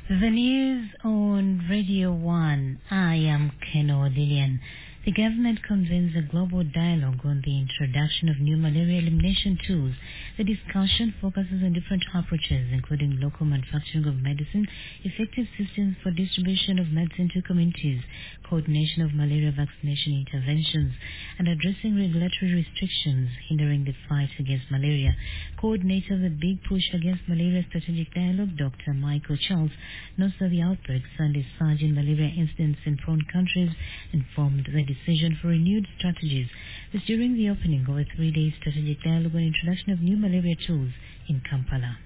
The news on Radio 1. I am Keno Lillian. The government convenes a global dialogue on the introduction of new malaria elimination tools. The discussion focuses on different approaches, including local manufacturing of medicine, effective systems for distribution of medicine to communities, coordination of malaria vaccination interventions, and addressing regulatory restrictions hindering the fight against malaria. Coordinator of the Big Push Against Malaria Strategic Dialogue, Dr. Michael Charles, notes that the outbreaks and a surge in malaria incidents in prone countries informed the decision for renewed strategies. This during the opening of a 3-day strategic dialogue on introduction of new malaria tools in Kampala.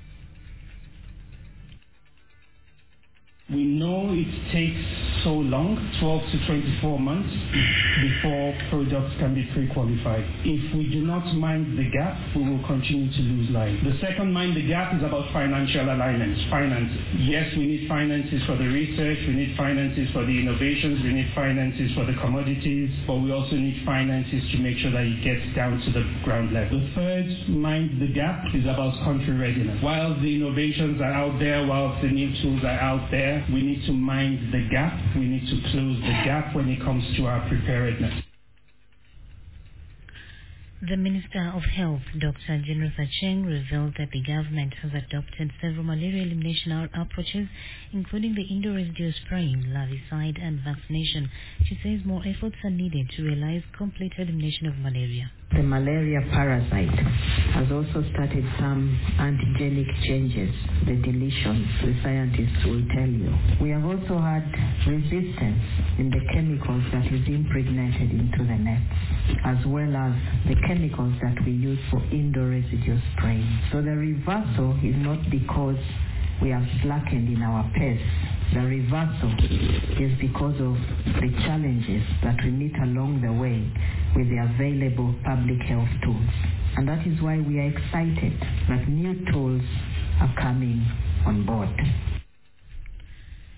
We know it takes so long, 12 to 24 months, before products can be pre-qualified. If we do not mind the gap, we will continue to lose lives. The second mind the gap is about financial alignment, finances. Yes, we need finances for the research, we need finances for the innovations, we need finances for the commodities, but we also need finances to make sure that it gets down to the ground level. The third mind the gap is about country readiness. While the innovations are out there, while the new tools are out there, we need to mind the gap. We need to close the gap when it comes to our preparedness. The Minister of Health, Dr. Jennifer Cheng, revealed that the government has adopted several malaria elimination approaches, including the indoor residue spraying, larvicide, and vaccination. She says more efforts are needed to realize complete elimination of malaria. The malaria parasite has also started some antigenic changes, the deletions, the scientists will tell you. We have also had resistance in the chemicals that is impregnated into the nets, as well as the chemicals that we use for indoor residue spraying. So the reversal is not because we have slackened in our pace. The reversal is because of the challenges that we meet along the way with the available public health tools. And that is why we are excited that new tools are coming on board.